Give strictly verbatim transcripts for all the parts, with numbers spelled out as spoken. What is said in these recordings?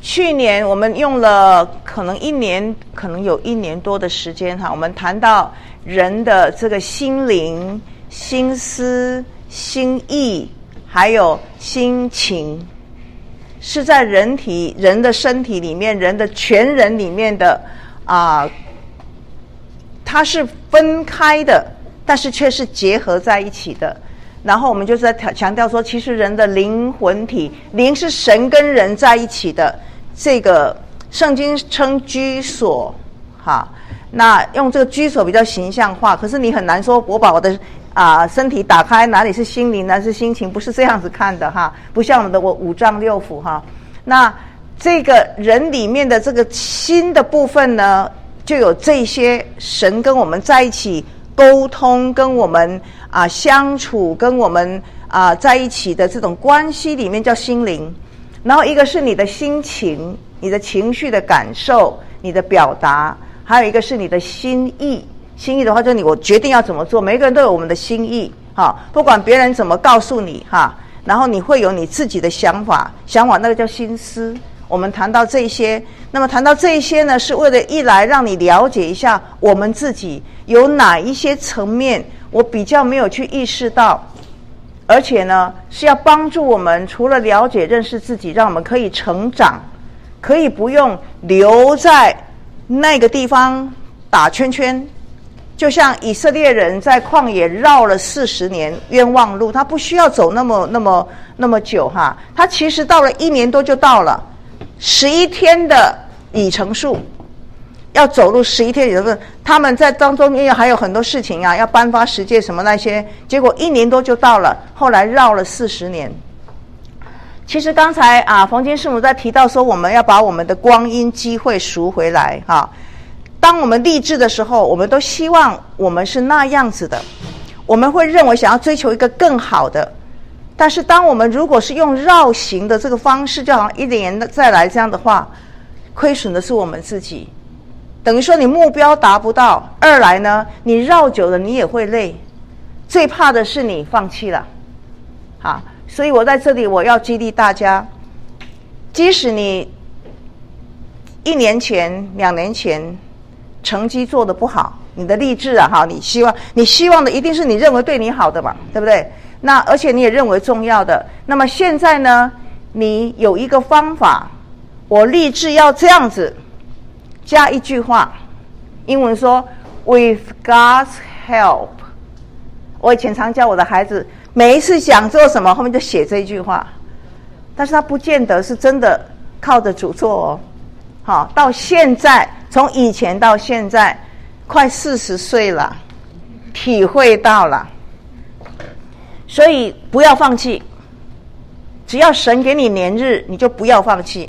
去年我们用了可能一年，可能有一年多的时间哈，我们谈到人的这个心灵、心思、心意，还有心情，是在人体、人的身体里面、人的全人里面的啊、呃，它是分开的，但是却是结合在一起的。然后我们就是在强调说，其实人的灵魂体，灵是神跟人在一起的。这个圣经称居所，哈，那用这个居所比较形象化，可是你很难说我把我的啊、呃、身体打开，哪里是心灵，哪里是心情，不是这样子看的哈，不像我们的我五脏六腑哈。那这个人里面的这个心的部分呢，就有这些神跟我们在一起沟通，跟我们啊、呃、相处，跟我们啊、呃、在一起的这种关系里面叫心灵。然后一个是你的心情，你的情绪的感受，你的表达，还有一个是你的心意。心意的话，就是你我决定要怎么做。每一个人都有我们的心意，哈，不管别人怎么告诉你，哈，然后你会有你自己的想法，想法那个叫心思。我们谈到这些，那么谈到这些呢，是为了一来让你了解一下我们自己有哪一些层面，我比较没有去意识到。而且呢，是要帮助我们除了了解认识自己，让我们可以成长，可以不用留在那个地方打圈圈。就像以色列人在旷野绕了四十年冤枉路，他不需要走那么那么那么久哈，他其实到了一年多就到了十一天的里程数。要走路十一天，也就是他们在当中因为还有很多事情啊，要颁发十诫什么那些，结果一年多就到了，后来绕了四十年。其实刚才啊，冯金师母在提到说，我们要把我们的光阴机会赎回来哈。当我们立志的时候，我们都希望我们是那样子的，我们会认为想要追求一个更好的。但是当我们如果是用绕行的这个方式，就好像一年再来这样的话，亏损的是我们自己。等于说你目标达不到，二来呢，你绕久了你也会累，最怕的是你放弃了。好，所以我在这里我要激励大家，即使你一年前、两年前成绩做得不好，你的励志啊，哈，你希望你希望的一定是你认为对你好的嘛，对不对？那而且你也认为重要的。那么现在呢，你有一个方法，我立志要这样子。加一句话，英文说 with God's help。 我以前常教我的孩子，每一次想做什么后面就写这一句话，但是他不见得是真的靠着主做哦。好，到现在从以前到现在快四十岁了，体会到了，所以不要放弃，只要神给你年日，你就不要放弃。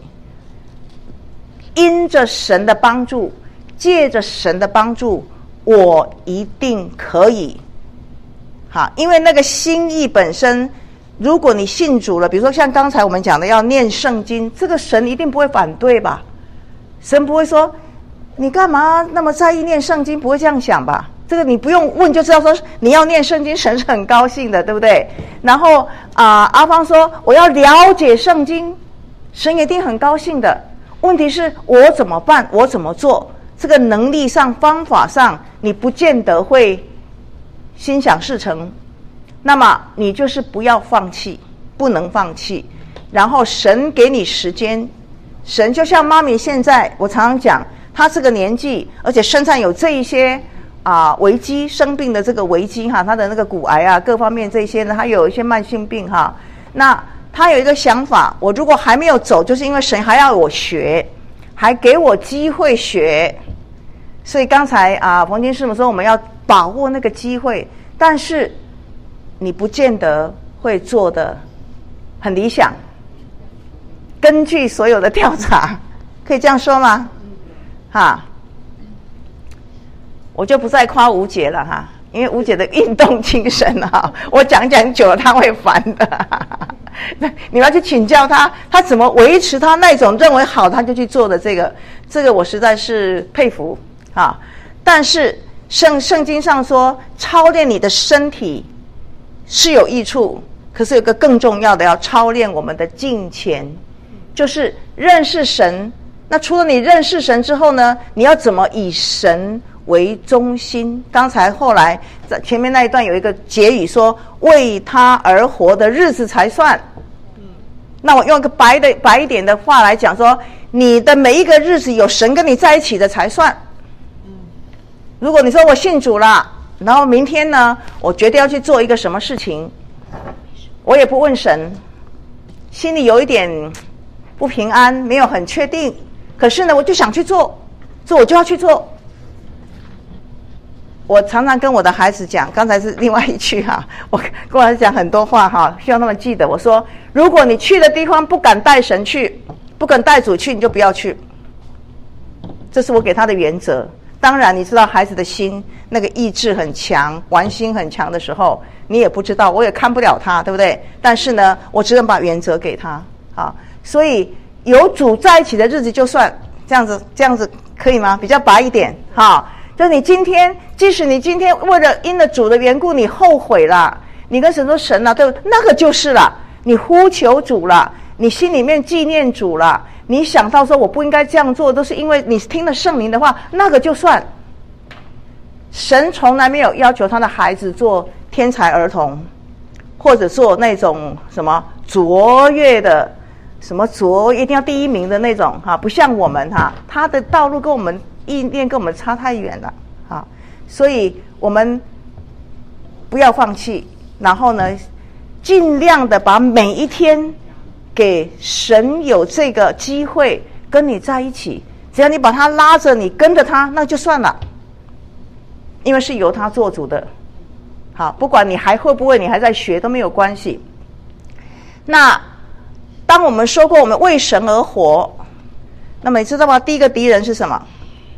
因着神的帮助，借着神的帮助，我一定可以。好，因为那个心意本身，如果你信主了，比如说像刚才我们讲的要念圣经，这个神一定不会反对吧？神不会说你干嘛那么在意念圣经，不会这样想吧？这个你不用问就知道，说你要念圣经，神是很高兴的，对不对？然后啊、呃，阿芳说我要了解圣经，神一定很高兴的。问题是我怎么办？我怎么做？这个能力上、方法上，你不见得会心想事成。那么你就是不要放弃，不能放弃。然后神给你时间，神就像妈咪现在，我常常讲，她这个年纪，而且身上有这一些啊、呃、危机，生病的这个危机哈，她的那个骨癌啊，各方面这些呢，她有一些慢性病哈。那他有一个想法，我如果还没有走，就是因为神还要我学，还给我机会学。所以刚才啊，冯金师母说我们要把握那个机会，但是你不见得会做得很理想。根据所有的调查，可以这样说吗？哈，我就不再夸吴姐了哈，因为吴姐的运动精神哈，我讲讲久了她会烦的。你要去请教他，他怎么维持他那种认为好他就去做的这个，这个我实在是佩服啊！但是圣圣经上说，操练你的身体是有益处，可是有个更重要的，要操练我们的敬虔。 就是认识神。那除了你认识神之后呢，你要怎么以神为中心？刚才后来在前面那一段有一个结语说，为他而活的日子才算。那我用一个白的白一点的话来讲说，你的每一个日子有神跟你在一起的才算。如果你说我信主了，然后明天呢我决定要去做一个什么事情，我也不问神，心里有一点不平安，没有很确定，可是呢我就想去做，做我就要去做。我常常跟我的孩子讲，刚才是另外一句哈，我跟我孩子讲很多话哈，希望他们记得。我说，如果你去的地方不敢带神去，不敢带主去，你就不要去。这是我给他的原则。当然你知道孩子的心那个意志很强，玩心很强的时候，你也不知道，我也看不了他，对不对？但是呢我只能把原则给他啊。所以有主在一起的日子就算这样子，这样子可以吗？比较白一点哈。就是你今天，即使你今天为了因了主的缘故你后悔了，你跟神说神啊，对不对？那个就是了，你呼求主了，你心里面纪念主了，你想到说我不应该这样做，都是因为你听了圣灵的话，那个就算。神从来没有要求他的孩子做天才儿童，或者做那种什么卓越的什么卓一定要第一名的那种哈，不像我们哈，他的道路跟我们意念跟我们差太远了啊，所以我们不要放弃，然后呢尽量的把每一天给神有这个机会跟你在一起，只要你把他拉着，你跟着他，那就算了，因为是由他做主的。好，不管你还会不会，你还在学都没有关系。那当我们说过我们为神而活，那么你知道吗？第一个敌人是什么？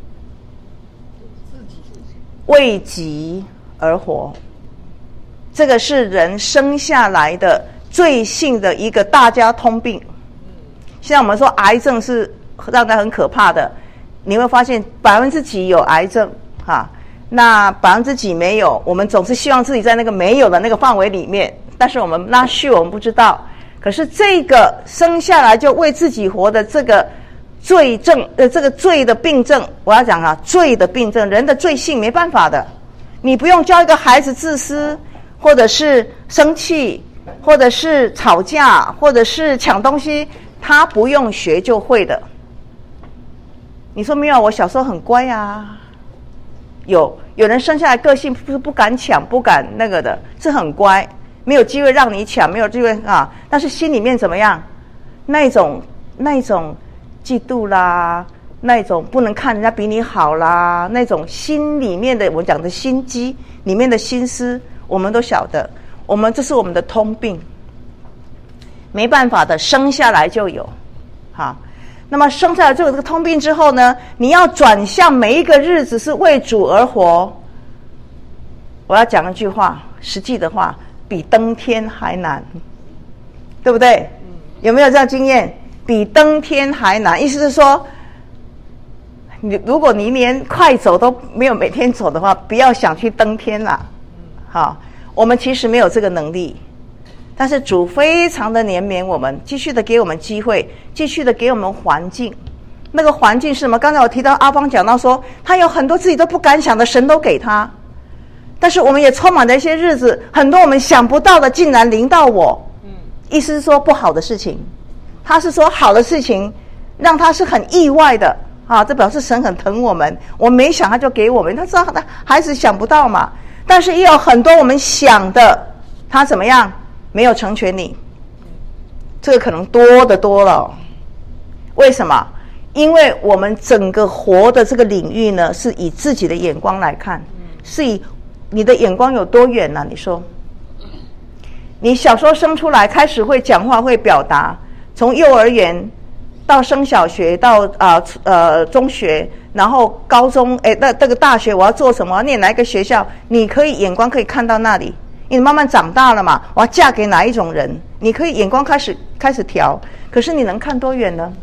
为己而活，这个是人生下来的罪性的一个大家通病。现在我们说癌症是让人很可怕的，你会发现百分之几有癌症哈，那百分之几没有，我们总是希望自己在那个没有的那个范围里面，但是我们那去我们不知道。可是这个生下来就为自己活的这个罪症，呃，这个罪的病症，我要讲啊，罪的病症，人的罪性没办法的。你不用教一个孩子自私，或者是生气，或者是吵架，或者是抢东西，他不用学就会的。你说没有？我小时候很乖啊。有有人生下来个性不是不敢抢，不敢那个的，是很乖，没有机会让你抢，没有机会啊。但是心里面怎么样？那种那种。嫉妒啦，那种不能看人家比你好啦，那种心里面的我们讲的心机里面的心思，我们都晓得，我们这是我们的通病，没办法的，生下来就有。好，那么生下来就有这个通病之后呢，你要转向每一个日子是为主而活。我要讲一句话，实际的话，比登天还难，对不对？有没有这样经验？比登天还难，意思是说，你如果你连快走都没有每天走的话，不要想去登天了。好，我们其实没有这个能力，但是主非常的怜悯我们，继续的给我们机会，继续的给我们环境。那个环境是什么？刚才我提到阿芳讲到说，他有很多自己都不敢想的，神都给他。但是我们也充满了一些日子，很多我们想不到的竟然临到我。意思是说不好的事情。他是说好的事情让他是很意外的啊，这表示神很疼我们，我没想他就给我们，他知道他孩子想不到嘛。但是也有很多我们想的，他怎么样没有成全你，这个可能多得多了。为什么？因为我们整个活的这个领域呢，是以自己的眼光来看，是以你的眼光有多远呢、啊？你说你小时候生出来开始会讲话会表达，从幼儿园到升小学到啊 呃, 呃中学，然后高中，哎，那这个大学我要做什么？我要念哪一个学校？你可以眼光可以看到那里。你慢慢长大了嘛，我要嫁给哪一种人？你可以眼光开始开始调，可是你能看多远呢？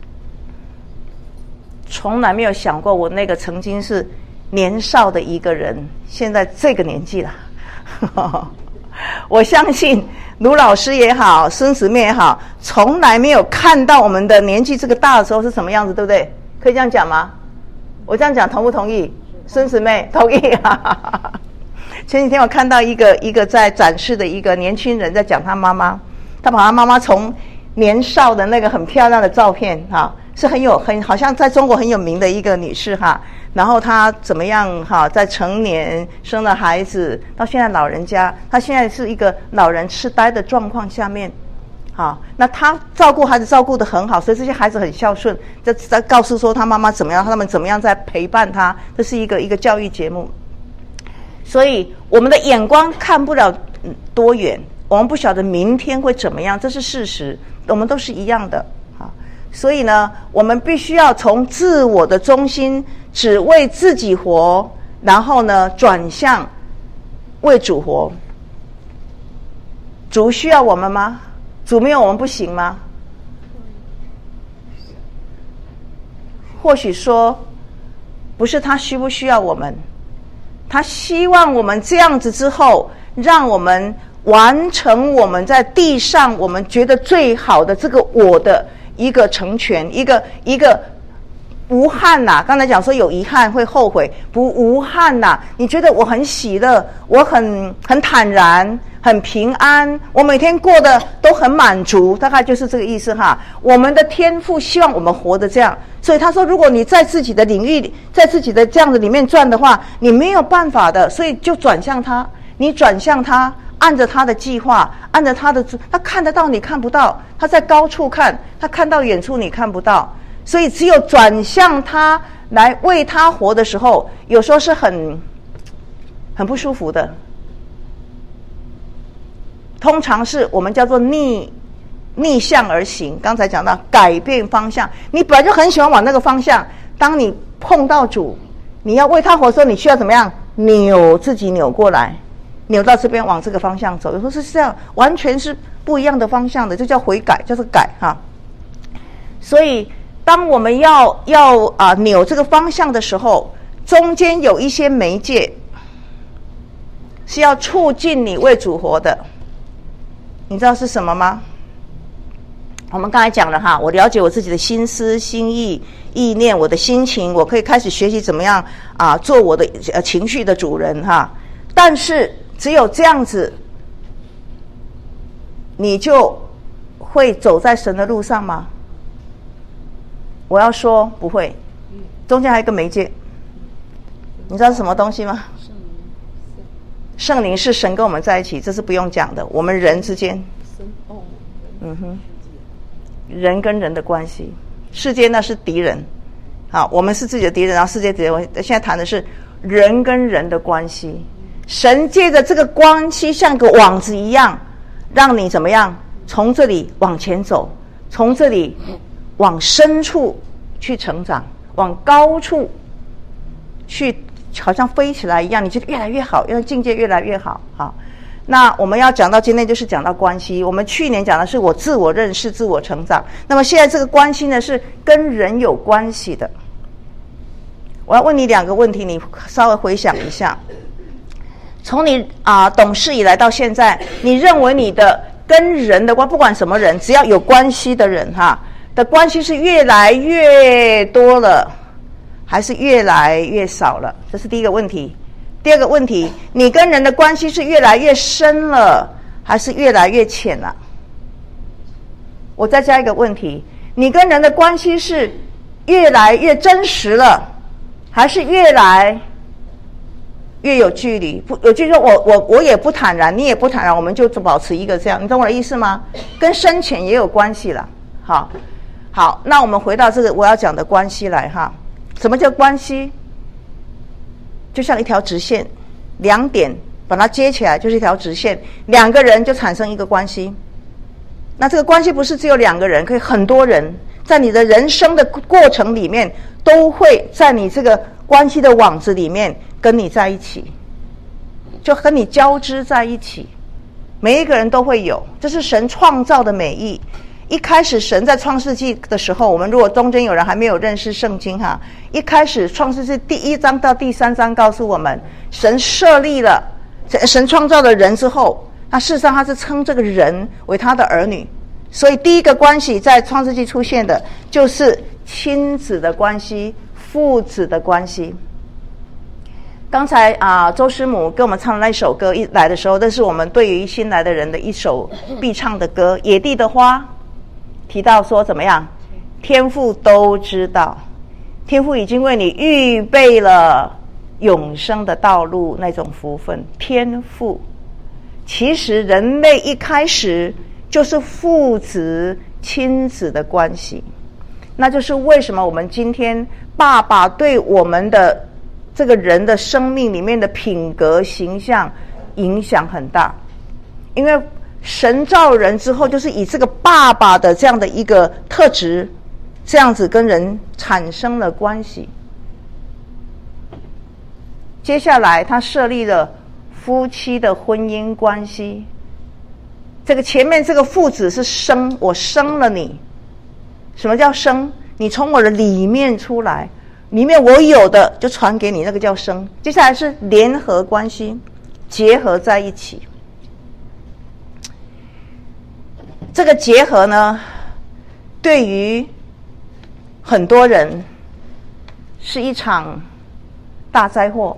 从来没有想过，我那个曾经是年少的一个人，现在这个年纪了。 我相信卢老师也好，孙姊妹也好，从来没有看到我们的年纪这个大的时候是什么样子，对不对？可以这样讲吗？我这样讲同不同意？孙姊妹同意啊。前几天我看到一个一个在展示的一个年轻人在讲他妈妈，他把他妈妈从年少的那个很漂亮的照片哈，是很有很好像在中国很有名的一个女士哈，然后她怎么样哈，在成年生了孩子，到现在老人家，她现在是一个老人痴呆的状况下面，好，那她照顾孩子照顾得很好，所以这些孩子很孝顺，在在告诉说她妈妈怎么样，他们怎么样在陪伴她，这是一个一个教育节目。所以我们的眼光看不了多远，我们不晓得明天会怎么样，这是事实，我们都是一样的。好，所以呢，我们必须要从自我的中心，只为自己活，然后呢，转向为主活。主需要我们吗？主没有我们不行吗？或许说，不是他需不需要我们，他希望我们这样子之后，让我们完成我们在地上我们觉得最好的这个我的一个成全，一个一个无憾呐、啊。刚才讲说有遗憾会后悔，不无憾呐、啊。你觉得我很喜乐，我很很坦然，很平安，我每天过得都很满足，大概就是这个意思哈。我们的天父希望我们活得这样，所以他说，如果你在自己的领域，在自己的这样子里面转的话，你没有办法的，所以就转向他，你转向他。按着他的计划，按着他的，他看得到你看不到，他在高处看，他看到远处你看不到，所以只有转向他来为他活的时候，有时候是很很不舒服的。通常是我们叫做逆逆向而行，刚才讲到改变方向，你本来就很喜欢往那个方向，当你碰到主，你要为他活的时候，你需要怎么样？扭自己扭过来，扭到这边往这个方向走，有时候是这样，完全是不一样的方向的，这叫悔改，叫做改哈。所以当我们要要啊、呃、扭这个方向的时候，中间有一些媒介是要促进你为主活的，你知道是什么吗？我们刚才讲了哈，我了解我自己的心思、心意、意念，我的心情，我可以开始学习怎么样啊、呃、做我的呃情绪的主人哈。但是只有这样子，你就会走在神的路上吗？我要说不会，中间还有一个媒介，你知道是什么东西吗？圣灵是神跟我们在一起，这是不用讲的。我们人之间，嗯哼，人跟人的关系，世界那是敌人，好，我们是自己的敌人，然后世界敌人。现在谈的是人跟人的关系。神借着这个关系像个网子一样，让你怎么样从这里往前走，从这里往深处去成长，往高处去好像飞起来一样，你觉得越来越好，因为境界越来越好。好，那我们要讲到今天就是讲到关系，我们去年讲的是我自我认识、自我成长，那么现在这个关系呢是跟人有关系的。我要问你两个问题，你稍微回想一下，从你啊、呃、懂事以来到现在，你认为你的跟人的关，不管什么人，只要有关系的人哈的关系是越来越多了，还是越来越少了？这是第一个问题。第二个问题，你跟人的关系是越来越深了，还是越来越浅了？我再加一个问题，你跟人的关系是越来越真实了，还是越来越有距离？不有距离，我我我也不坦然，你也不坦然，我们就保持一个这样，你懂我的意思吗？跟深浅也有关系了。好，好，那我们回到这个我要讲的关系来哈。什么叫关系？就像一条直线，两点把它接起来就是一条直线，两个人就产生一个关系。那这个关系不是只有两个人，可以很多人，在你的人生的过程里面，都会在你这个关系的网子里面跟你在一起，就和你交织在一起。每一个人都会有，这是神创造的美意。一开始神在创世纪的时候，我们如果中间有人还没有认识圣经哈，一开始创世纪第一章到第三章告诉我们，神设立了，神创造了人之后， 那事实上他是称这个人为他的儿女。所以第一个关系在创世纪出现的就是亲子的关系，父子的关系。刚才啊，周师母跟我们唱的那首歌一来的时候，这是我们对于新来的人的一首必唱的歌。野地的花提到说怎么样？天父都知道，天父已经为你预备了永生的道路，那种福分。天父，其实人类一开始就是父子亲子的关系，那就是为什么我们今天爸爸对我们的这个人的生命里面的品格形象影响很大。因为神造人之后，就是以这个爸爸的这样的一个特质，这样子跟人产生了关系。接下来他设立了夫妻的婚姻关系。这个前面这个父子是生，我生了你。什么叫生？你从我的里面出来，里面我有的就传给你，那个叫生。接下来是联合关系，结合在一起。这个结合呢，对于很多人是一场大灾祸，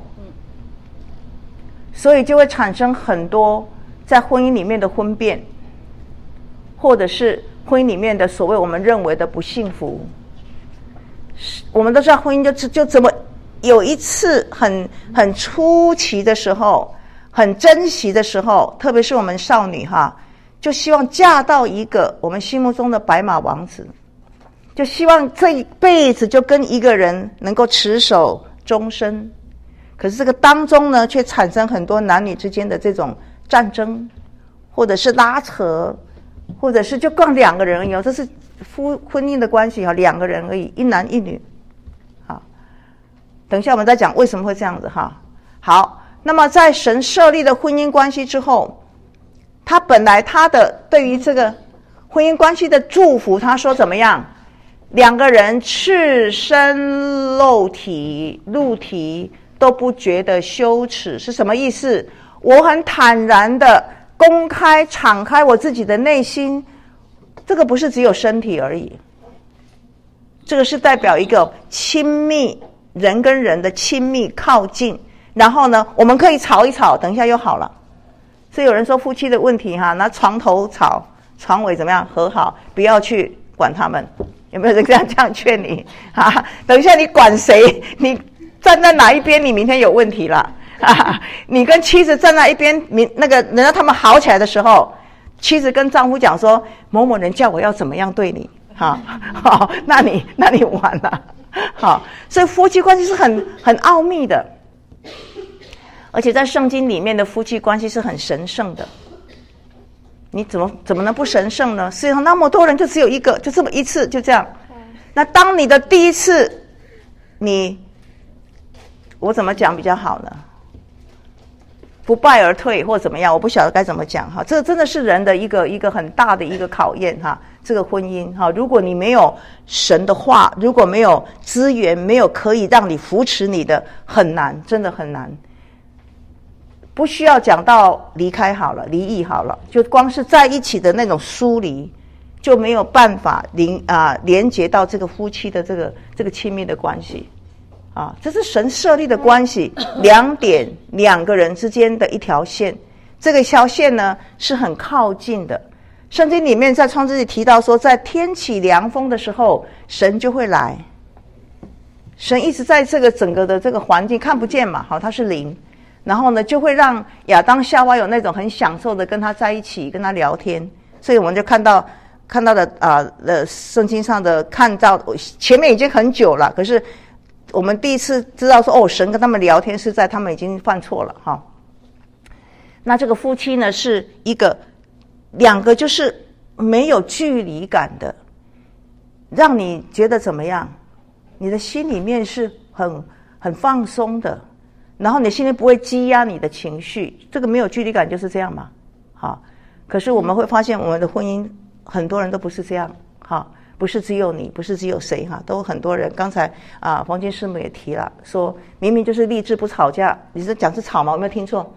所以就会产生很多在婚姻里面的婚变，或者是婚姻里面的所谓我们认为的不幸福。我们都知道婚姻就就怎么有一次很很初期的时候，很珍惜的时候，特别是我们少女哈，就希望嫁到一个我们心目中的白马王子，就希望这一辈子就跟一个人能够持守终身。可是这个当中呢，却产生很多男女之间的这种战争，或者是拉扯，或者是就光两个人而已，这是夫婚姻的关系哈，两个人而已，一男一女。好，等一下我们再讲为什么会这样子哈。好，那么在神设立的婚姻关系之后，他本来他的对于这个婚姻关系的祝福，他说怎么样？两个人赤身露体露体都不觉得羞耻，是什么意思？我很坦然的公开敞开我自己的内心，这个不是只有身体而已，这个是代表一个亲密，人跟人的亲密靠近。然后呢，我们可以吵一吵，等一下又好了。所以有人说夫妻的问题哈，拿床头吵，床尾怎么样和好，不要去管他们。有没有人这样这样劝你啊？等一下你管谁？你站在哪一边，你明天有问题了啊！你跟妻子站在一边，明那个等到他们好起来的时候，妻子跟丈夫讲说某某人叫我要怎么样对你，哈，好，那你那你完了，好，所以夫妻关系是很很奥秘的，而且在圣经里面的夫妻关系是很神圣的。你怎么怎么能不神圣呢？世界上那么多人，就只有一个，就这么一次，就这样。那当你的第一次，你我怎么讲比较好呢？不败而退或怎么样，我不晓得该怎么讲哈。这真的是人的一个一个很大的一个考验哈。这个婚姻哈，如果你没有神的话，如果没有资源，没有可以让你扶持你的，很难，真的很难。不需要讲到离开好了，离异好了，就光是在一起的那种疏离，就没有办法连啊连接到这个夫妻的这个这个亲密的关系啊，这是神设立的关系，两点两个人之间的一条线，这个条线呢是很靠近的。圣经里面在创世纪提到说，在天起凉风的时候，神就会来。神一直在这个整个的这个环境看不见嘛，好，他是灵。然后呢，就会让亚当夏娃有那种很享受的跟他在一起，跟他聊天。所以我们就看到看到的啊，呃，圣经上的看到前面已经很久了，可是我们第一次知道说，哦，神跟他们聊天是在他们已经犯错了哈。那这个夫妻呢，是一个两个就是没有距离感的，让你觉得怎么样？你的心里面是很很放松的。然后你心里不会积压你的情绪，这个没有距离感就是这样嘛，好。可是我们会发现，我们的婚姻很多人都不是这样，好，不是只有你，不是只有谁哈，都很多人。刚才啊，黄金师母也提了，说明明就是立志不吵架，你是讲是吵吗？有没有听错？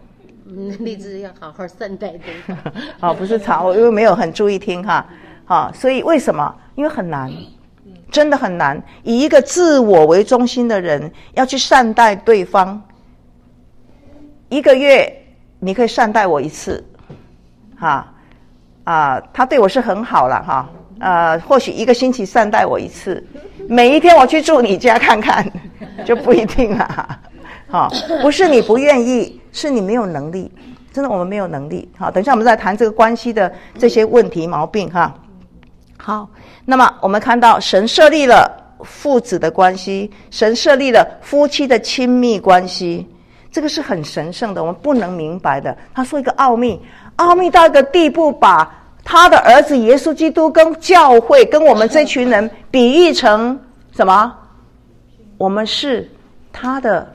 嗯，立志要好好善待对方。 好，不是吵，我因为没有很注意听哈。好，所以为什么？因为很难，真的很难。以一个自我为中心的人，要去善待对方，一个月你可以善待我一次，哈啊，他对我是很好了哈。呃，或许一个星期善待我一次，每一天我去住你家看看，就不一定了。好，不是你不愿意，是你没有能力。真的，我们没有能力。好，等一下我们再谈这个关系的这些问题毛病哈。好，那么我们看到神设立了父子的关系，神设立了夫妻的亲密关系，这个是很神圣的，我们不能明白的。他说一个奥秘，奥秘到一个地步，把他的儿子耶稣基督跟教会跟我们这群人比喻成什么？我们是他的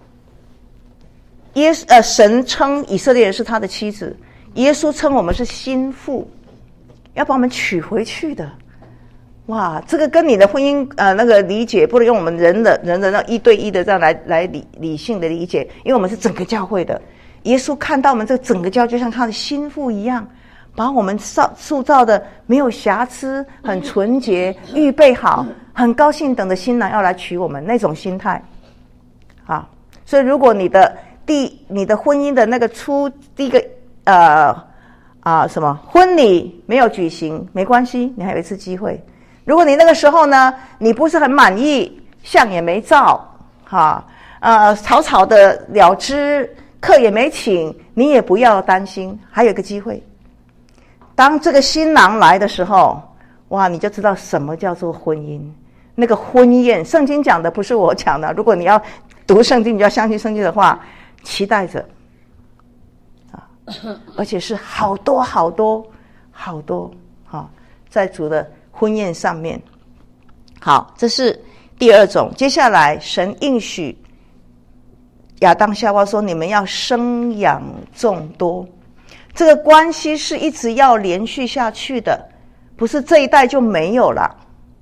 耶呃神称以色列人是他的妻子，耶稣称我们是心腹，要把我们娶回去的。哇，这个跟你的婚姻呃那个理解不能用我们人的人的那一对一的这样来来理理性的理解，因为我们是整个教会的。耶稣看到我们这个整个教，就像他的心腹一样，把我们塑塑造的没有瑕疵，很纯洁，预备好，很高兴等着新郎要来娶我们那种心态。啊，所以如果你的第你的婚姻的那个初第一个呃啊什么婚礼没有举行，没关系，你还有一次机会。如果你那个时候呢，你不是很满意，相也没照，哈，呃，草草的了之，客也没请，你也不要担心，还有一个机会。当这个新郎来的时候，哇，你就知道什么叫做婚姻。那个婚宴，圣经讲的不是我讲的，如果你要读圣经，你要相信圣经的话，期待着啊，而且是好多好多好多哈，在主的婚宴上面。好，这是第二种。接下来神应许亚当夏娃说，你们要生养众多，这个关系是一直要连续下去的，不是这一代就没有了。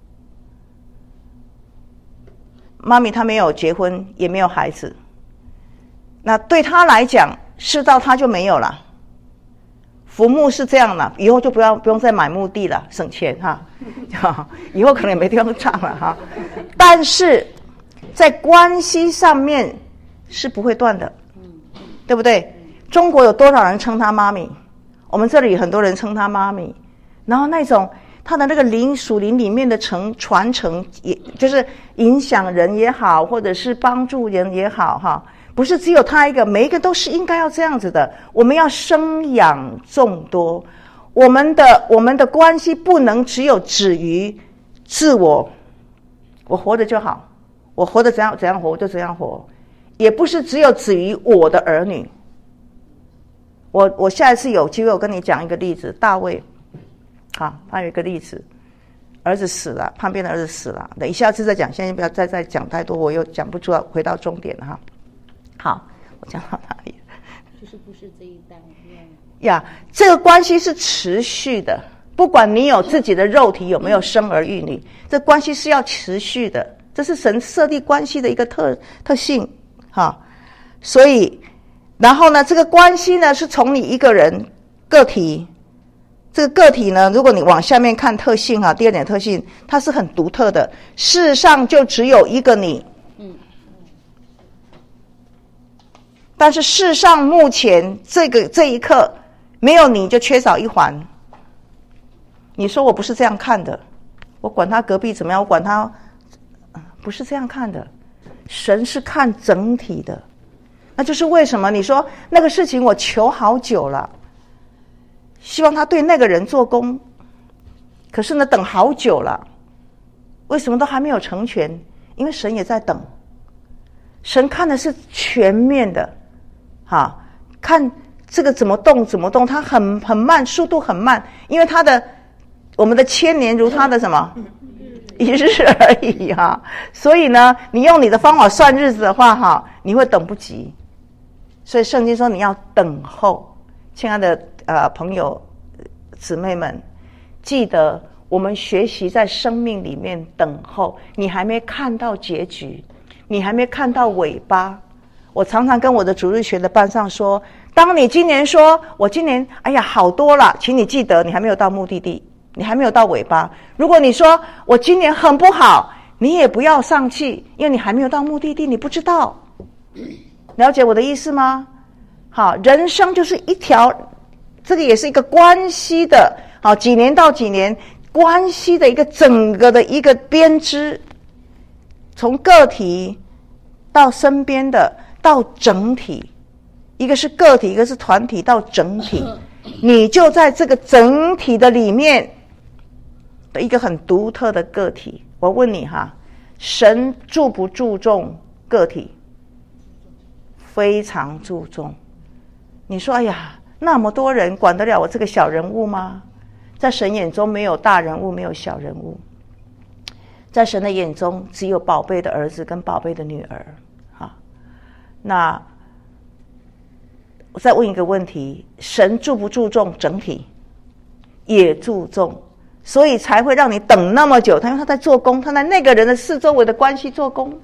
妈咪她没有结婚，也没有孩子，那对她来讲，世道她就没有了。浮木是这样了，以后就不要不用再买墓地了，省钱哈。以后可能也没地方葬了哈。但是在关系上面是不会断的，对不对？中国有多少人称她妈咪？我们这里很多人称她妈咪，然后那种她的那个灵属灵里面的承传承，也就是影响人也好，或者是帮助人也好哈。不是只有他一个，每一个都是应该要这样子的。我们要生养众多，我们的我们的关系不能只有止于自我，我活着就好，我活得怎样怎样活我就怎样活，也不是只有止于我的儿女。我我下一次有机会我跟你讲一个例子，大卫，好，他有一个例子，儿子死了，旁边的儿子死了，等一下次再讲，现在不要再再讲太多，我又讲不出来，回到重点了哈。好，我讲到哪里？ 就是不是这一代呀，这个关系是持续的，不管你有自己的肉体有没有生儿育女，这关系是要持续的，这是神设立关系的一个特特性哈。所以，然后呢，这个关系呢是从你一个人个体，这个个体呢，如果你往下面看特性哈，第二点特性，它是很独特的，世上就只有一个你。但是世上目前这个这一刻没有你就缺少一环。你说我不是这样看的，我管他隔壁怎么样，我管他不是这样看的。神是看整体的，那就是为什么你说那个事情我求好久了，希望他对那个人做工，可是呢等好久了，为什么都还没有成全？因为神也在等。神看的是全面的。好，看这个怎么动怎么动，它很很慢，速度很慢，因为它的我们的千年如它的什么一日而已哈。所以呢，你用你的方法算日子的话哈，你会等不及。所以圣经说你要等候。亲爱的呃朋友姊妹们，记得我们学习在生命里面等候。你还没看到结局，你还没看到尾巴。我常常跟我的主日学的班上说， 当你今年说我今年哎呀好多了，请你记得你还没有到目的地，你还没有到尾巴。如果你说我今年很不好，你也不要丧气，因为你还没有到目的地，你不知道。了解我的意思吗？好，人生就是一条，这个也是一个关系的，好，几年到几年关系的一个整个的一个编织，从个体到身边的到整体，一个是个体，一个是团体到整体，你就在这个整体的里面的一个很独特的个体。我问你哈，神注不注重个体？非常注重。你说哎呀，那么多人管得了我这个小人物吗？在神眼中没有大人物，没有小人物，在神的眼中只有宝贝的儿子跟宝贝的女儿。好，那我再问一个问题，神注不注重整体？也注重，所以才会让你等那么久，他因为他在做工，他在那个人的四周围的关系做工。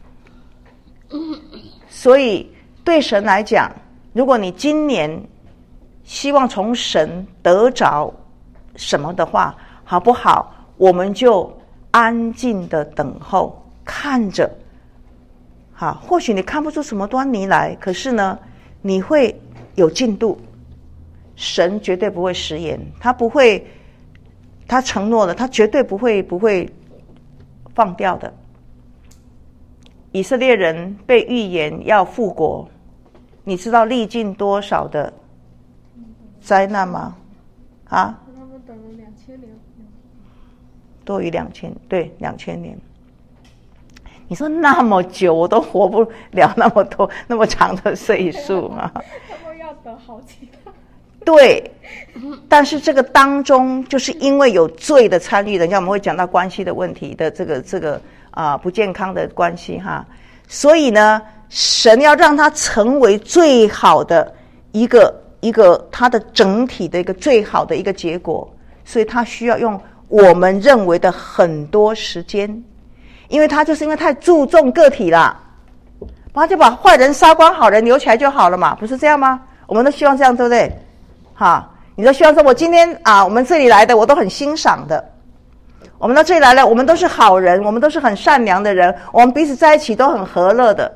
所以对神来讲，如果你今年希望从神得着什么的话，好不好？我们就安静的等候，看着。好，或许你看不出什么端倪来，可是呢，你会有进度。神绝对不会食言，他不会，他承诺了，他绝对不会不会放掉的。以色列人被预言要复国，你知道历尽多少的灾难吗？啊？ 他们等了两千年， 多于两千，对，两千年。你说那么久，我都活不了那么多那么长的岁数啊！ 他们要等好几个。 对，但是这个当中，就是因为有罪的参与，等一下我们会讲到关系的问题的这个这个啊、呃、不健康的关系哈，所以呢，神要让它成为最好的一个一个它的整体的一个最好的一个结果，所以它需要用我们认为的很多时间，因为它就是因为太注重个体了，他就把坏人杀光，好人留起来就好了嘛，不是这样吗？我们都希望这样，对不对？哈，你都希望说我今天啊，我们这里来的我都很欣赏的，我们到这里来了，我们都是好人，我们都是很善良的人，我们彼此在一起都很和乐的。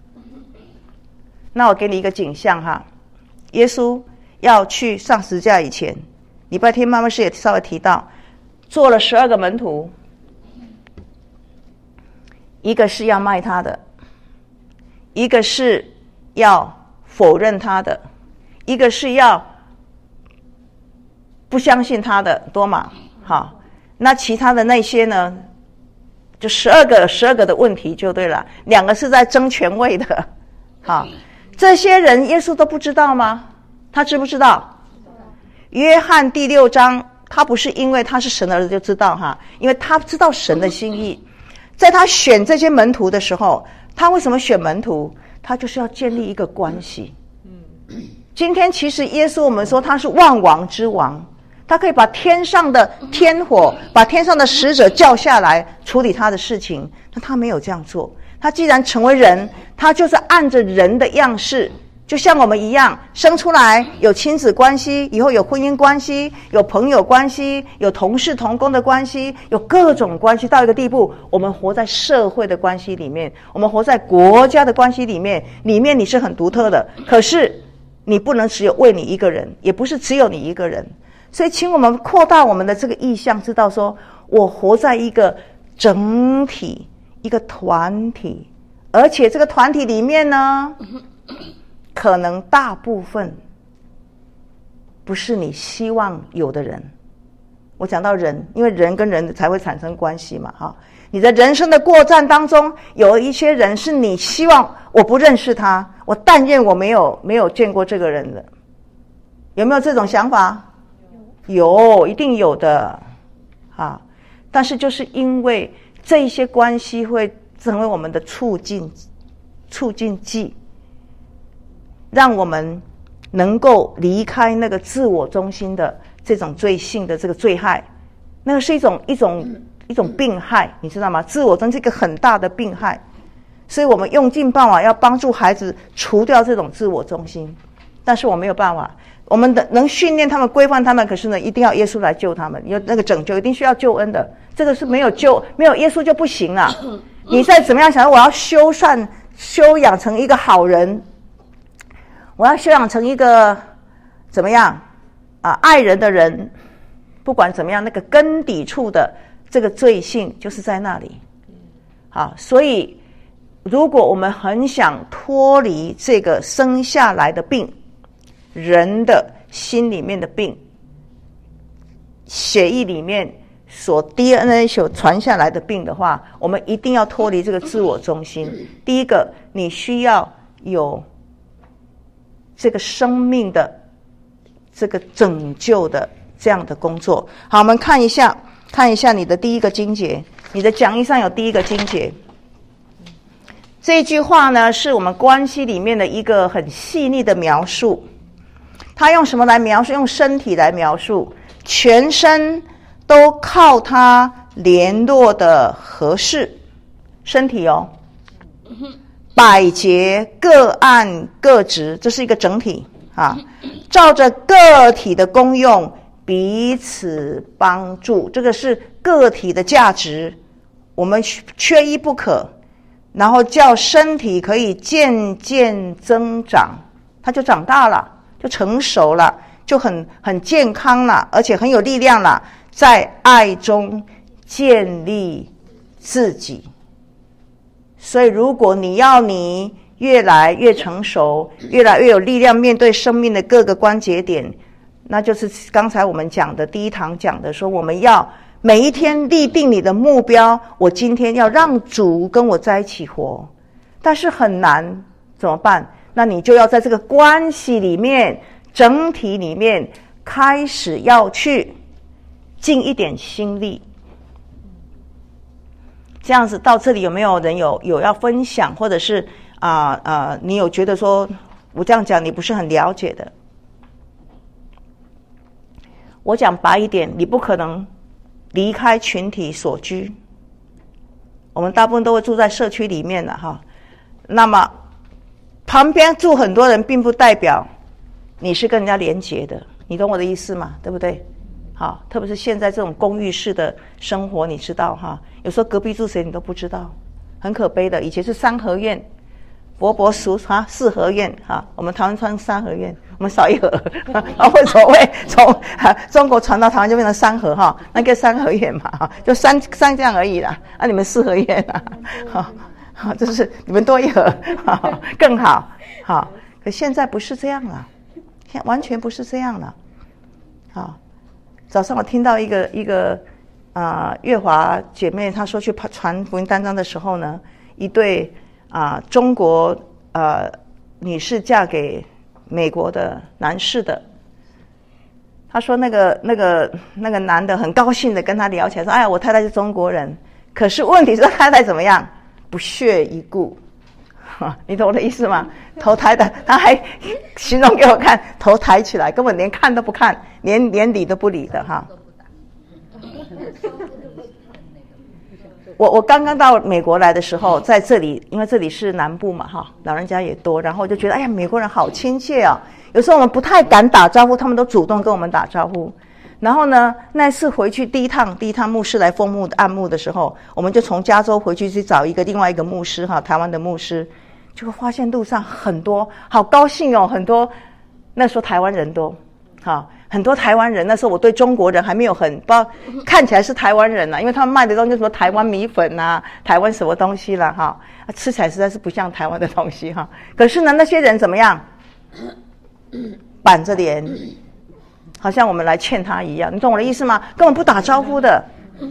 那我给你一个景象哈，耶稣要去上十字架以前，礼拜天妈妈师也稍微提到，做了十二个门徒，一个是要卖他的，一个是要否认他的，一个是要不相信他的，多嘛？好，那其他的那些呢？就十二个，十二个的问题就对了。两个是在争权位的，好，这些人耶稣都不知道吗？他知不知道？约翰第六章，他不是因为他是神的儿子就知道哈，因为他知道神的心意。在他选这些门徒的时候，他为什么选门徒？他就是要建立一个关系。今天其实耶稣我们说他是万王之王，他可以把天上的天火，把天上的使者叫下来处理他的事情，但他没有这样做。他既然成为人，他就是按着人的样式，就像我们一样生出来，有亲子关系，以后有婚姻关系，有朋友关系，有同事同工的关系，有各种关系，到一个地步我们活在社会的关系里面，我们活在国家的关系里面，里面你是很独特的，可是你不能只有为你一个人，也不是只有你一个人。所以请我们扩大我们的这个意向，知道说我活在一个整体，一个团体，而且这个团体里面呢，可能大部分不是你希望有的人。我讲到人，因为人跟人才会产生关系嘛，哈。你在人生的过程当中，有一些人是你希望我不认识他，我但愿我没有没有见过这个人的，有没有这种想法？有，一定有的，哈。但是就是因为这一些关系会成为我们的促进促进剂，让我们能够离开那个自我中心的这种罪性的这个罪害，那个是一种一种一种病害，你知道吗？自我中是一个很大的病害，所以我们用尽办法要帮助孩子除掉这种自我中心。 但是我没有办法，我们的能训练他们、规范他们，可是呢，一定要耶稣来救他们。有那个拯救，一定需要救恩的，这个是没有救，没有耶稣就不行啊！你再怎么样想，我要修善、修养成一个好人，我要修养成一个怎么样啊？爱人的人，不管怎么样，那个根底处的这个罪性就是在那里。好，所以如果我们很想脱离这个生下来的病，人的心里面的病，血液里面所 D N A 所传下来的病的话，我们一定要脱离这个自我中心。第一个，你需要有这个生命的这个拯救的这样的工作。好，我们看一下看一下你的第一个经节，你的讲义上有第一个经节。这句话呢，是我们关系里面的一个很细腻的描述。他用什么来描述？用身体来描述，全身都靠它联络的合适。身体哦，百节各按各职，这是一个整体啊，照着个体的功用彼此帮助，这个是个体的价值，我们缺一不可。然后叫身体可以渐渐增长，它就长大了，就成熟了，就很很健康了，而且很有力量了，在爱中建立自己。所以如果你要你越来越成熟，越来越有力量面对生命的各个关节点，那就是刚才我们讲的第一堂讲的，说我们要每一天立定你的目标，我今天要让主跟我在一起活。但是很难，怎么办？那你就要在这个关系里面，整体里面开始要去尽一点心力。这样子到这里有没有人有有要分享，或者是啊啊、呃呃，你有觉得说我这样讲你不是很了解的？我讲白一点，你不可能离开群体所居，我们大部分都会住在社区里面的哈。那么旁边住很多人，并不代表你是跟人家连结的，你懂我的意思吗？对不对？好，特别是现在这种公寓式的生活，你知道哈，有时候隔壁住谁你都不知道，很可悲的。以前是三合院，伯伯叔哈四合院哈，我们台湾传三合院，我们少一合，啊，为什么会从中国传到台湾就变成三合哈？那个三合院嘛哈，就三三这样而已啦。啊，你们四合院啊，好，好，就是你们多一合，好更好，好。可现在不是这样了，现在完全不是这样了，好。早上我听到一个一个啊、呃、月华姐妹，她说去传福音单张的时候呢，一对啊、呃、中国呃女士嫁给美国的男士的，她说那个那个那个男的很高兴的跟她聊起来，说哎呀我太太是中国人，可是问题是太太怎么样，不屑一顾。你懂我的意思吗？头抬的，他还形容给我看，头抬起来，根本连看都不看，连连理都不理的哈。我我刚刚到美国来的时候，在这里，因为这里是南部嘛哈，老人家也多，然后我就觉得，哎呀，美国人好亲切啊！有时候我们不太敢打招呼，他们都主动跟我们打招呼。然后呢，那次回去第一趟，第一趟牧师来封牧按牧的时候，我们就从加州回去去找一个另外一个牧师哈，台湾的牧师。就发现路上很多，好高兴哦，很多那时候台湾人多，好很多台湾人。那时候我对中国人还没有很不知道，看起来是台湾人啊，因为他们卖的东西什么台湾米粉啊，台湾什么东西啦哈，吃起来实在是不像台湾的东西哈。可是呢，那些人怎么样？板着脸，好像我们来欠他一样，你懂我的意思吗？根本不打招呼的。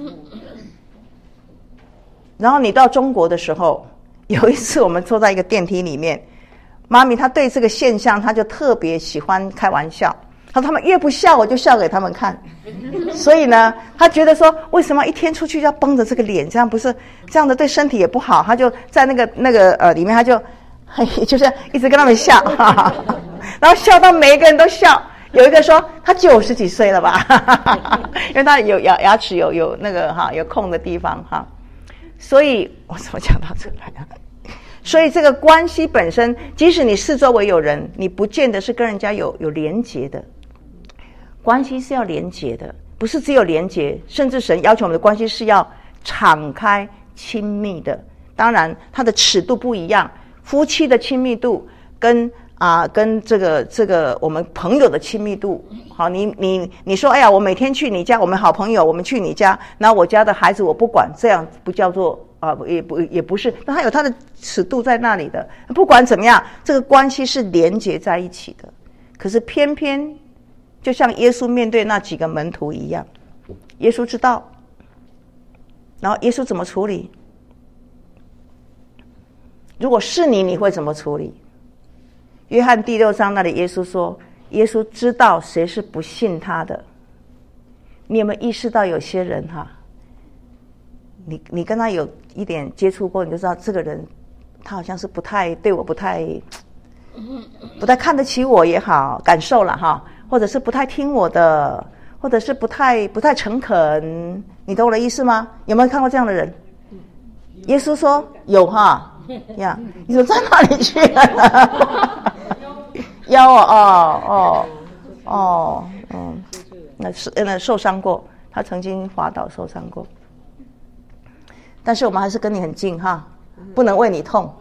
然后你到中国的时候。有一次我们坐在一个电梯里面，妈咪她对这个现象她就特别喜欢开玩笑，她说他们越不笑我就笑给他们看，所以呢她觉得说为什么一天出去要绷着这个脸，这样不是这样的对身体也不好，她就在那个那个呃里面她就就是一直跟他们笑然后笑到每一个人都笑，有一个说他九十几岁了吧因为他有牙牙齿有有那个哈有空的地方哈。所以我怎么讲到这来啊？ 所以这个关系本身，即使你四周围有人，你不见得是跟人家有有连结的。关系是要连结的，不是只有连结，甚至神要求我们的关系是要敞开亲密的。当然它的尺度不一样，夫妻的亲密度跟啊跟这个这个我们朋友的亲密度，好，你你你说哎呀，我每天去你家，我们好朋友，我们去你家，然后我家的孩子我不管，这样不叫做啊，也不也不是，那它有它的尺度在那里的。不管怎么样，这个关系是连结在一起的。可是偏偏就像耶稣面对那几个门徒一样，耶稣知道，然后耶稣怎么处理？如果是你，你会怎么处理？约翰第六章那里耶稣说，耶稣知道谁是不信他的。你有没有意识到有些人哈，你你跟他有一点接触过，你就知道这个人他好像是不太对我不太不太看得起我也好，感受了哈，或者是不太听我的，或者是不太不太诚恳，你懂我的意思吗？有没有看过这样的人？耶稣说有哈呀，你怎么在哪里去了呢？腰哦哦哦哦嗯，那是那受伤过，他曾经滑倒受伤过，但是我们还是跟你很近哈，不能为你痛。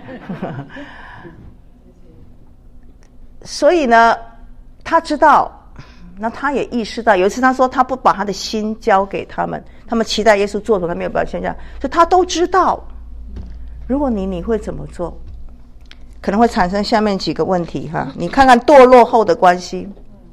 所以呢，他知道，那他也意识到，有一次他说他不把他的心交给他们，他们期待耶稣做什么，他没有表现这样，所以他都知道。如果你你会怎么做？可能会产生下面几个问题哈，你看看堕落后的关系。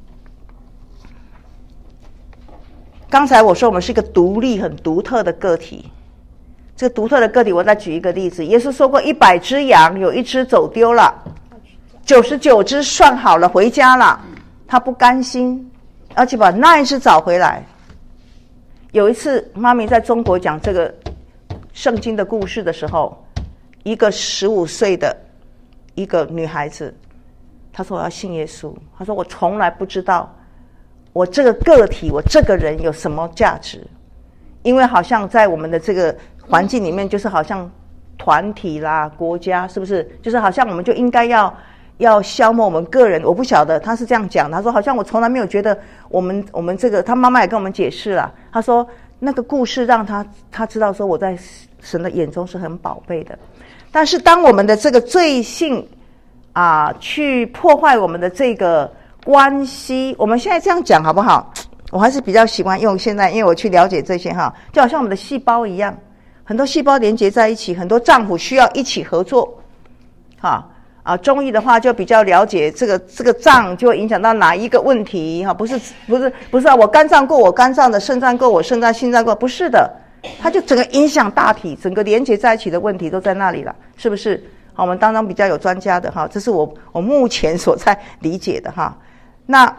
刚才我说我们是一个独立很独特的个体，这个独特的个体，我再举一个例子。耶稣说过，一百只羊有一只走丢了，九十九只算好了回家了，他不甘心，而且把那一只找回来。有一次妈咪在中国讲这个圣经的故事的时候，一个十五岁的一个女孩子，她说我要信耶稣，她说我从来不知道我这个个体，我这个人有什么价值，因为好像在我们的这个环境里面，就是好像团体啦、国家，是不是？就是好像我们就应该要要消磨我们个人。我不晓得她是这样讲，她说好像我从来没有觉得我们我们这个，她妈妈也跟我们解释了，她说那个故事让她她知道说我在神的眼中是很宝贝的。但是当我们的这个罪性啊，去破坏我们的这个关系，我们现在这样讲好不好？我还是比较喜欢用现在，因为我去了解这些哈，就好像我们的细胞一样，很多细胞连接在一起，很多脏腑需要一起合作。哈啊，中医的话就比较了解这个这个脏就会影响到哪一个问题哈，不是不是不是啊，我肝脏过我肝脏的，肾脏过我肾脏，心脏过，不是的。它就整个影响大体，整个连接在一起的问题都在那里了，是不是？好，我们当中比较有专家的哈，这是我我目前所在理解的哈。那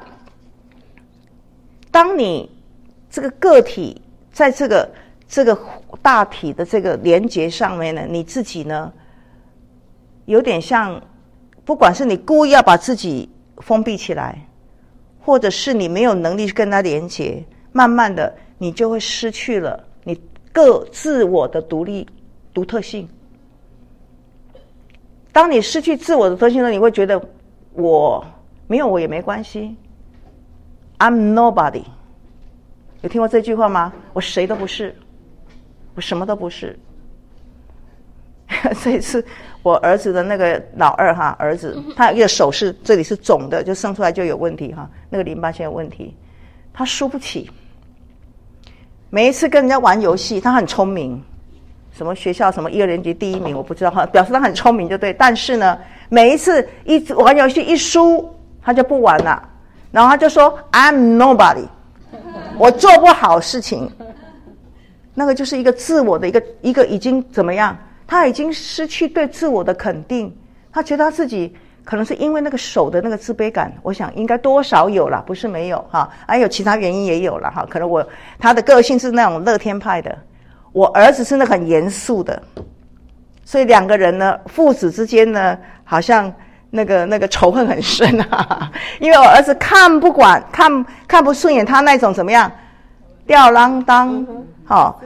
当你这个个体在这个这个大体的这个连接上面呢，你自己呢，有点像，不管是你故意要把自己封闭起来，或者是你没有能力跟它连接，慢慢的你就会失去了你各自我的独立独特性。当你失去自我的独特性呢，你会觉得我没有我也没关系， I'm nobody。 有听过这句话吗？我谁都不是，我什么都不是。这一次我儿子的那个老二哈，儿子他一个手是这里是肿的，就生出来就有问题哈，那个淋巴腺有问题，他输不起。每一次跟人家玩游戏，他很聪明，什么学校什么一二年级第一名我不知道哈，表示他很聪明就对。但是呢，每一次一玩游戏一输，他就不玩了，然后他就说 I'm nobody， 我做不好事情。那个就是一个自我的一个一个已经怎么样？他已经失去对自我的肯定，他觉得他自己可能是因为那个手的那个自卑感，我想应该多少有啦，不是没有哈，还有其他原因也有啦哈。可能我他的个性是那种乐天派的，我儿子是那个很严肃的，所以两个人呢，父子之间呢，好像那个那个仇恨很深啊。因为我儿子看不惯，看看不顺眼他那种怎么样，吊郎当，好、哦，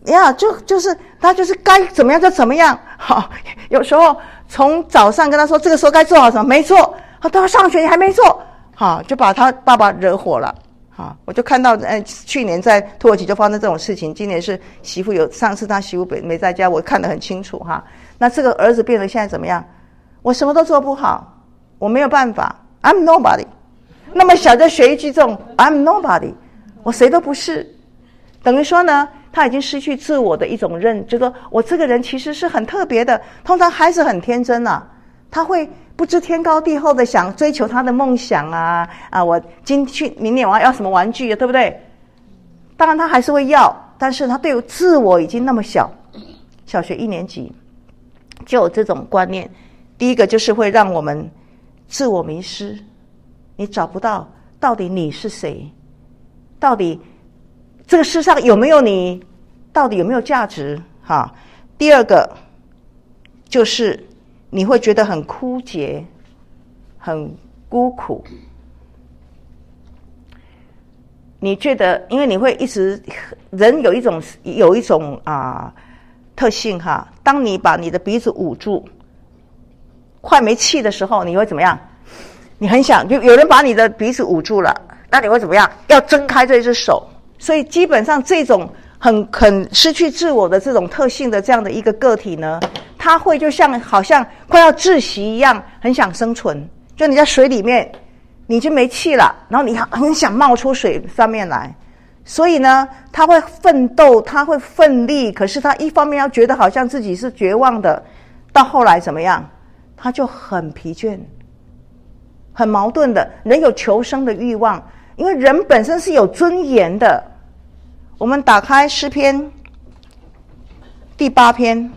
呀，就就是他就是该怎么样就怎么样。好，有时候从早上跟他说这个时候该做好什么没做，他都要上学你还没做，好，就把他爸爸惹火了。好，我就看到，呃，去年在土耳其就发生这种事情，今年是媳妇有，上次他媳妇没在家，我看得很清楚哈。那这个儿子变得现在怎么样？我什么都做不好，我没有办法 ，I'm nobody。那么小就学一句这种 I'm nobody， 我谁都不是，等于说呢，他已经失去自我的一种认，这个我这个人其实是很特别的。通常孩子很天真啊，他会不知天高地厚的想追求他的梦想啊啊！我今去明年我要什么玩具，对不对？当然他还是会要，但是他对自我已经那么小，小学一年级就有这种观念。第一个就是会让我们自我迷失，你找不到到底你是谁，到底这个世上有没有你，到底有没有价值？哈。第二个就是你会觉得很枯竭，很孤苦。你觉得，因为你会一直，人有一种有一种啊特性哈，当你把你的鼻子捂住，快没气的时候，你会怎么样？你很想，就有人把你的鼻子捂住了，那你会怎么样？要睁开这只手。所以基本上这种很很失去自我的这种特性的这样的一个个体呢，他会就像好像快要窒息一样，很想生存。就你在水里面，你就没气了，然后你很想冒出水上面来。所以呢，他会奋斗，他会奋力，可是他一方面要觉得好像自己是绝望的，到后来怎么样？他就很疲倦，很矛盾的。人有求生的欲望，因为人本身是有尊严的。我们打开诗篇第八篇，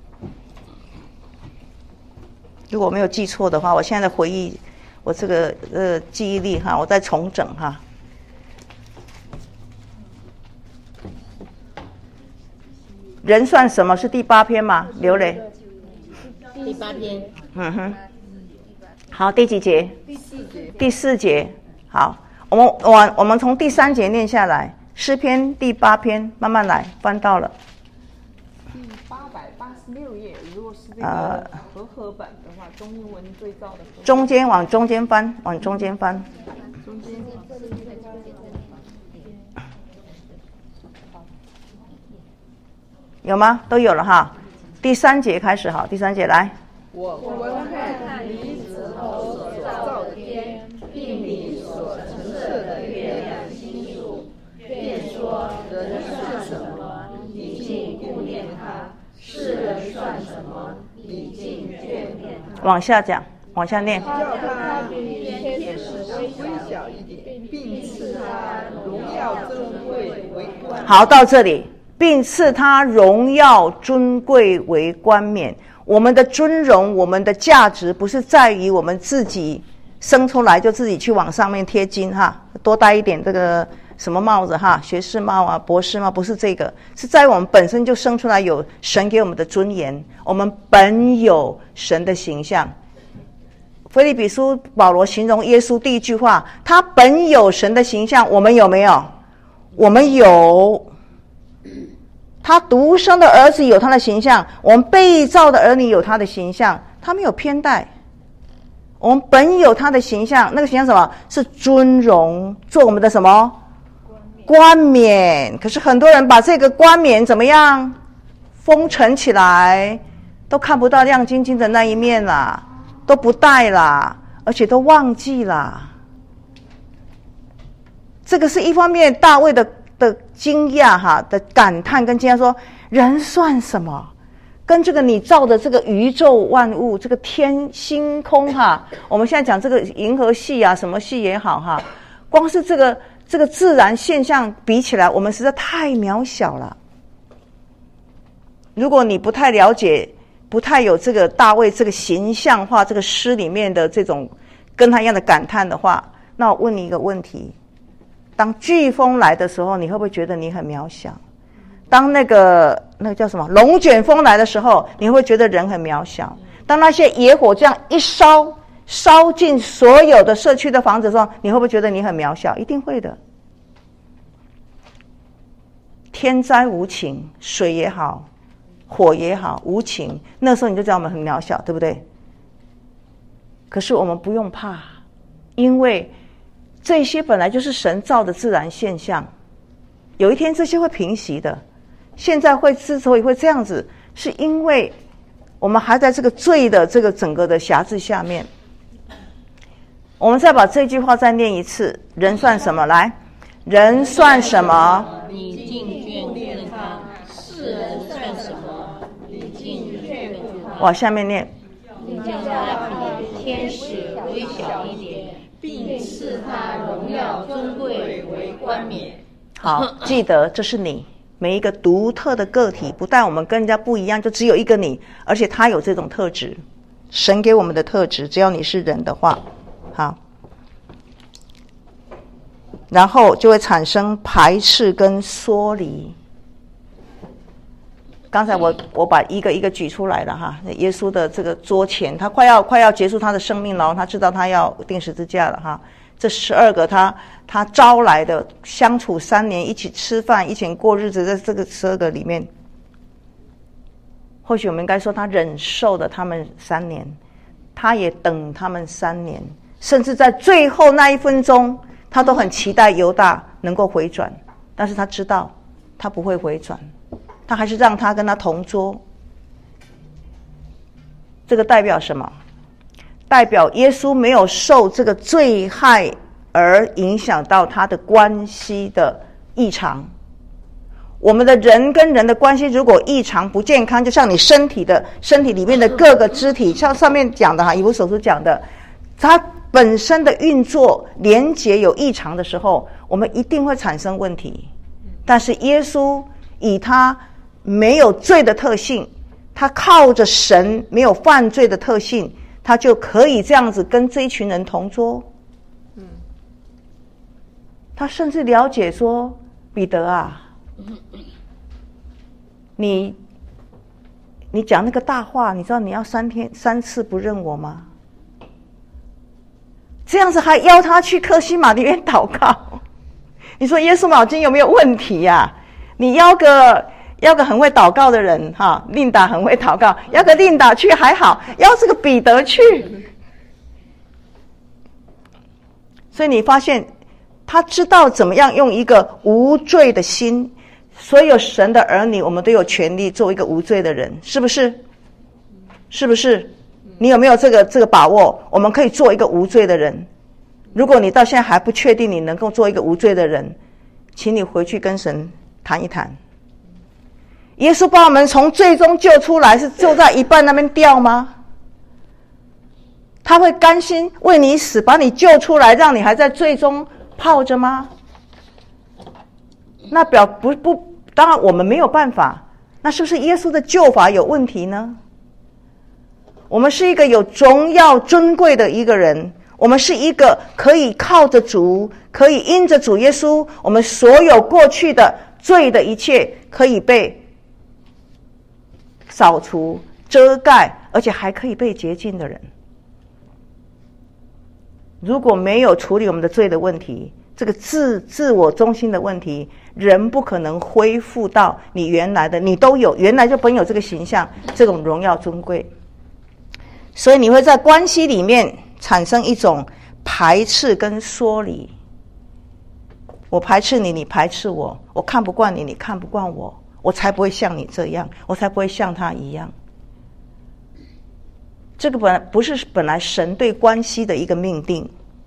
如果我没有记错的话，我现在的回忆，我这个呃记忆力哈，我再重整哈。人算什么？是第八篇吗？刘磊。 第八篇。 嗯哼。好，第几节？ 第四节。 第四节。好，我们我我们从第三节念下来，诗篇第八篇，慢慢来，翻到了。 第八百八十六页，如果是这个和合版的话，中英文对照的。 中间往中间翻，往中间翻。 中间。 有吗？都有了哈。第三节开始，好，第三节来。 我观看你指头所造的天，并你所陈设的月亮星宿，便说人算什么，你竟顾念他；世人算什么，你竟眷恋他。 往下讲，往下念。 叫他比天使微小一点，并赐他荣耀尊贵为冠。 好，到这里。并赐他荣耀尊贵为冠冕。我们的尊荣，我们的价值，不是在于我们自己生出来就自己去往上面贴金哈，多戴一点这个什么帽子哈，学士帽啊、博士帽，不是这个，是在我们本身就生出来有神给我们的尊严，我们本有神的形象。腓立比书保罗形容耶稣第一句话，他本有神的形象，我们有没有？我们有。他独生的儿子有他的形象，我们被造的儿女有他的形象，他没有偏待。我们本有他的形象，那个形象什么？是尊荣，做我们的什么？冠冕。可是很多人把这个冠冕怎么样？封尘起来，都看不到亮晶晶的那一面啦，都不戴啦，而且都忘记啦。这个是一方面，大卫的的惊讶哈的感叹跟惊讶说，人算什么？跟这个你造的这个宇宙万物，这个天星空哈，我们现在讲这个银河系啊，什么系也好哈，光是这个这个自然现象比起来，我们实在太渺小了。如果你不太了解，不太有这个大卫这个形象化这个诗里面的这种跟他一样的感叹的话，那我问你一个问题。当飓风来的时候，你会不会觉得你很渺小？当那个那个叫什么龙卷风来的时候，你会不会觉得人很渺小？当那些野火这样一烧，烧进所有的社区的房子的时候，你会不会觉得你很渺小？一定会的。 天灾无情，水也好，火也好，无情，那时候你就知道我们很渺小，对不对？可是我们不用怕，因为这些本来就是神造的自然现象，有一天这些会平息的。现在会之所以会这样子，是因为我们还在这个罪的这个整个的辖制下面。我们再把这句话再念一次，人算什么？来，人算什么？ 你竟眷顾他；世人算什么？你竟眷顾他。 往下面念。 你叫他比天使微小一点，并赐他荣耀尊贵为冠冕。 好，记得这是你。每一个独特的个体，不但我们跟人家不一样，就只有一个你，而且他有这种特质，神给我们的特质，只要你是人的话，好，然后就会产生排斥跟疏离。刚才我我把一个一个举出来了哈，耶稣的这个桌前，他快要快要结束他的生命了，他知道他要钉十字架了哈。这十二个他他招来的，相处三年，一起吃饭，一起过日子，在这个十二个里面，或许我们应该说他忍受了他们三年，他也等他们三年，甚至在最后那一分钟，他都很期待犹大能够回转，但是他知道他不会回转，他还是让他跟他同桌。这个代表什么？代表耶稣没有受这个罪害而影响到他的关系的异常。我们的人跟人的关系如果异常不健康，就像你身体的身体里面的各个肢体，像上面讲的哈，以弗所书讲的，它本身的运作连结有异常的时候，我们一定会产生问题。但是耶稣以他没有罪的特性，他靠着神没有犯罪的特性，他就可以这样子跟这一群人同桌。嗯，他甚至了解说，彼得啊，你你讲那个大话，你知道你要三天三次不认我吗？这样子还邀他去客西马里面祷告，你说耶稣脑筋有没有问题呀、啊？你邀个邀个很会祷告的人哈，琳达很会祷告，邀个琳达去还好，邀这个彼得去，所以你发现他知道怎么样用一个无罪的心。所有神的儿女，我们都有权利做一个无罪的人，是不是？是不是？你有没有这个这个把握？我们可以做一个无罪的人。如果你到现在还不确定你能够做一个无罪的人，请你回去跟神谈一谈。耶稣把我们从罪中救出来，是就在一半那边掉吗？他会甘心为你死，把你救出来，让你还在罪中泡着吗？那表不不，当然我们没有办法。那是不是耶稣的救法有问题呢？我们是一个有荣耀尊贵的一个人，我们是一个可以靠着主，可以因着主耶稣，我们所有过去的罪的一切可以被扫除、遮盖，而且还可以被洁净的人。如果没有处理我们的罪的问题，这个自自我中心的问题，人不可能恢复到你原来的，你都有，原来就本有这个形象，这种荣耀尊贵。所以你会在关系里面产生一种排斥跟疏离。我排斥你，你排斥我，我看不惯你，你看不惯我，我才不会像你这样，我才不会像他一样。这个本来不是本来神对关系的一个命定，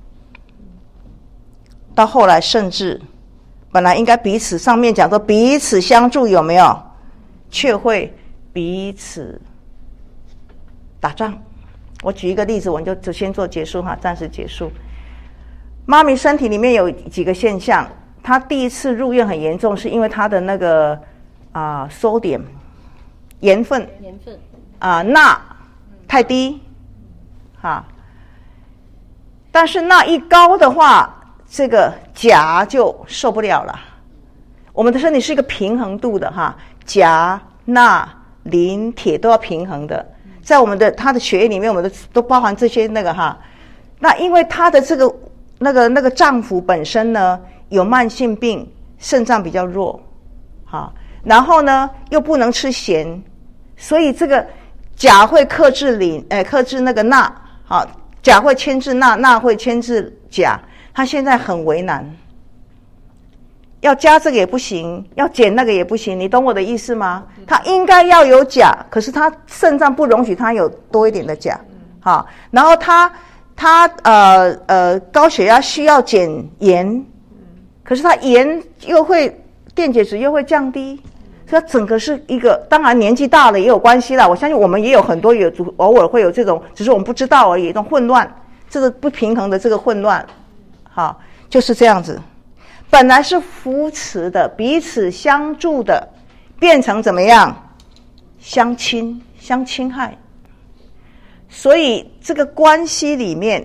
到后来甚至本来应该彼此，上面讲说彼此相助，有没有？却会彼此打仗。我举一个例子，我们就就先做结束哈，暂时结束。妈咪身体里面有几个现象，她第一次入院很严重，是因为她的那个啊、呃、sodium 盐分盐分啊、呃、钠太低哈，但是钠一高的话，这个钾就受不了了。我们的身体是一个平衡度的哈，钾、钠、磷、铁都要平衡的。在我们的他的血液里面，我们的都包含这些那个哈。那因为他的这个那个那个脏腑本身呢有慢性病，肾脏比较弱， 好，然后呢又不能吃咸，所以这个甲会克制磷，哎，克制那个钠，好，甲会牵制钠，钠会牵制钾，他现在很为难，要加这个也不行，要减那个也不行，你懂我的意思吗？他应该要有钾，可是他肾脏不容许他有多一点的钾，好，然后他他呃呃高血压需要减盐，可是他盐又会电解质又会降低，所以它整个是一个，当然年纪大了也有关系啦，我相信我们也有很多有偶尔会有这种，只是我们不知道而已，一种混乱，这个不平衡的这个混乱，好，就是这样子。本来是扶持的，彼此相助的，变成怎么样？相侵，相侵害。所以这个关系里面，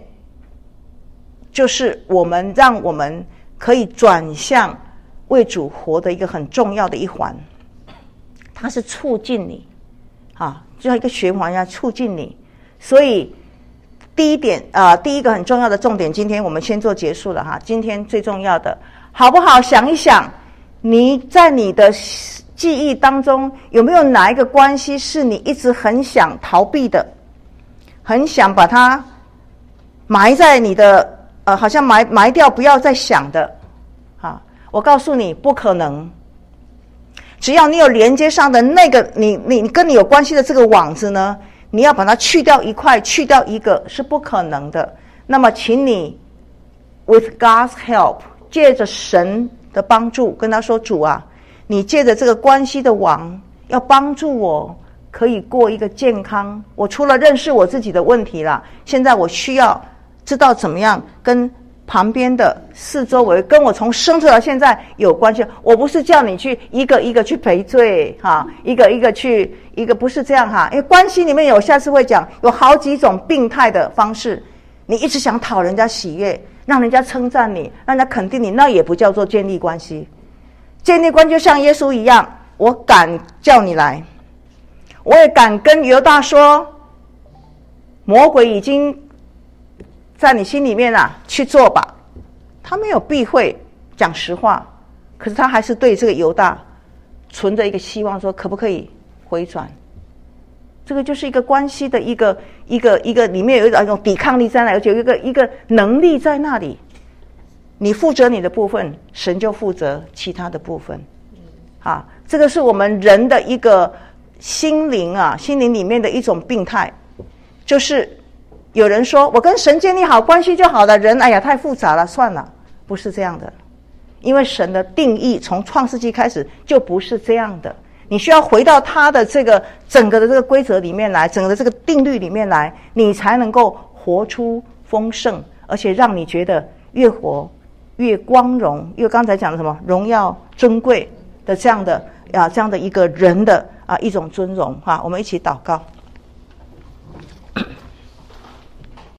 就是我们让我们可以转向为主活的一个很重要的一环。它是促进你，啊，就像一个循环一样促进你。所以第一点啊、呃，第一个很重要的重点，今天我们先做结束了哈。今天最重要的，好不好？想一想，你在你的记忆当中有没有哪一个关系是你一直很想逃避的，很想把它埋在你的呃，好像埋埋掉，不要再想的。好，我告诉你，不可能。只要你有连接上的那个你你跟你有关系的这个网子呢，你要把它去掉一块，去掉一个是不可能的。那么请你 with God's help， 借着神的帮助跟他说，主啊，你借着这个关系的网要帮助我可以过一个健康，我除了认识我自己的问题啦，现在我需要知道怎么样跟旁边的四周围跟我从生出来现在有关系。我不是叫你去一个一个去赔罪哈，一个一个去一个不是这样哈，因为关系里面有下次会讲有好几种病态的方式，你一直想讨人家喜悦，让人家称赞你，让人家肯定你，那也不叫做建立关系。建立关系就像耶稣一样，我敢叫你来，我也敢跟犹大说，魔鬼已经在你心里面啊，去做吧。他没有避讳讲实话，可是他还是对这个犹大存着一个希望，说可不可以回转。这个就是一个关系的一个一个一个里面有一种抵抗力在那，而且有一个一个能力在那里。你负责你的部分，神就负责其他的部分。啊，这个是我们人的一个心灵啊，心灵里面的一种病态，就是有人说我跟神建立好关系就好了，人哎呀太复杂了，算了，不是这样的。因为神的定义从创世纪开始就不是这样的，你需要回到他的这个整个的这个规则里面来，整个的这个定律里面来，你才能够活出丰盛，而且让你觉得越活越光荣，因为刚才讲的什么荣耀尊贵的这样的啊这样的一个人的啊一种尊荣哈。我们一起祷告。